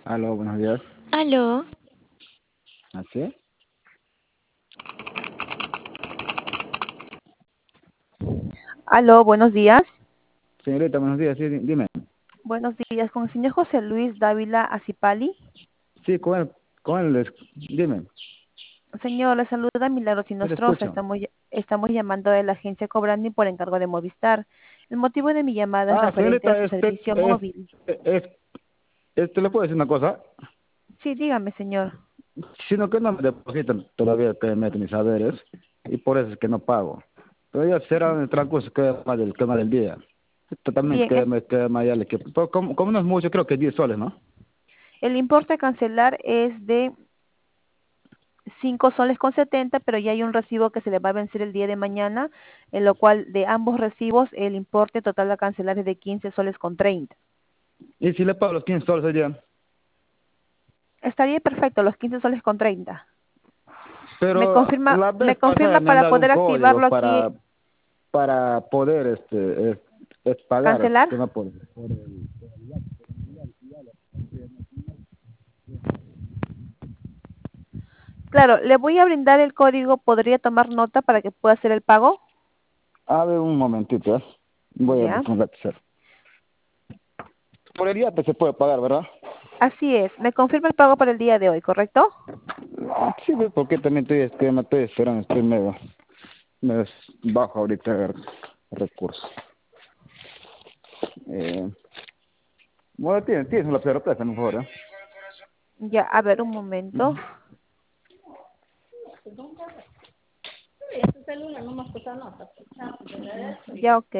Aló, buenos días. Aló, ¿Así? Aló, buenos días. Señorita, buenos días. Sí, dime. Buenos días, con el señor José Luis Dávila Acipali. Sí, dime. Señor, le saluda Milagros Sí, le Sinostroza. escucho. Estamos llamando de la agencia Cobrani por encargo de Movistar. El motivo de mi llamada es Ah, referente a señorita, su servicio móvil. ¿le puedo decir una cosa? Sí, dígame, señor. Sino que no me depositan todavía que meten mis saberes y por eso es que no pago. Pero ya será en el transcurso que más del día. Totalmente Bien, que más ya le que pero como no es mucho, creo que 10 soles, ¿no? el importe a cancelar es de 5 soles con 70, pero ya hay un recibo que se le va a vencer el día de mañana, en lo cual de ambos recibos el importe total a cancelar es de 15 soles con 30. Y si le pago los 15 soles al día. Estaría perfecto, los 15 soles con 30. Me Pero confirma, la me vez pasada confirma me han para dado un poder código activarlo aquí, para poder pagar, cancelar. que no puedo. Claro, le voy a brindar el código, ¿podría tomar nota para que pueda hacer el pago? A ver, un momentito, ¿eh? Voy a Ya. buscar un lapicero. Por el IAPE se puede pagar, ¿verdad? Así es. Me confirma el pago para el día de hoy, ¿correcto? Sí, ve, porque también me estoy esperando, estoy medio bajo ahorita el recurso. Eh, bueno, tienes un lapicero, préstame, por favor, ¿eh? Ya, a ver, un momento. Ya, ok.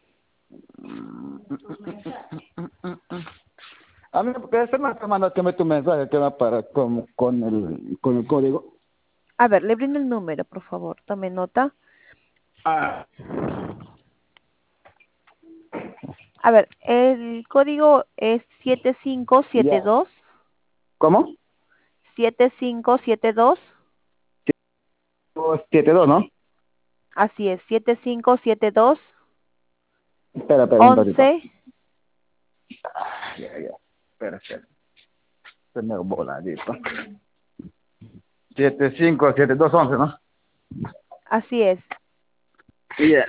A mí, porque este me está mandando que mete un mensaje que va con el código. A ver, le brindo el número, por favor. Tome nota. Ah, A ver, el código es ya. 7572. ¿Cómo? 7572. 72, ¿no? Así es, 7572 Espera, un ratito. 11. Ya. Espera. Se me voladito. 757211, ¿no? Así es. Ya,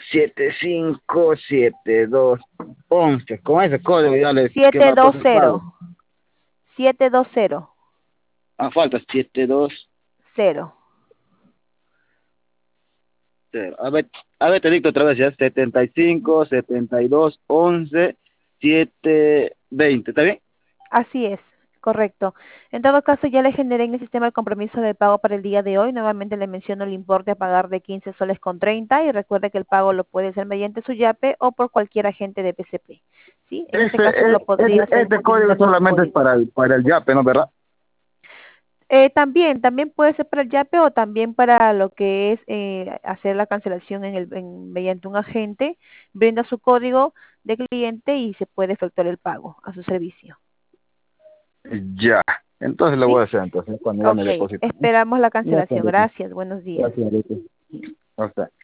757211. Con ese código ya le Siete quema el dos proceso de cero. pago. 720. Ah, falta 720. Cero. A ver, te dicto otra vez ya. 757211 720. ¿Está bien? Así es, correcto. En todo caso, ya le generé en el sistema el compromiso de pago para el día de hoy. Nuevamente le menciono el importe a pagar de 15 soles con 30 y recuerde que el pago lo puede hacer mediante su YAPE o por cualquier agente de PCP. ¿Sí? En este caso lo podría hacer Código brindando su solamente es código. para el YAPE, ¿no? ¿Verdad? También puede ser para el YAPE o también para lo que es hacer la cancelación mediante un agente. Brinda su código de cliente y se puede efectuar el pago a su servicio. Ya. Entonces lo ¿Sí? voy a hacer entonces, cuando ya me Ok, depositen. esperamos la Ya está, cancelación. listo. Gracias, buenos días. Gracias, listo. O sea.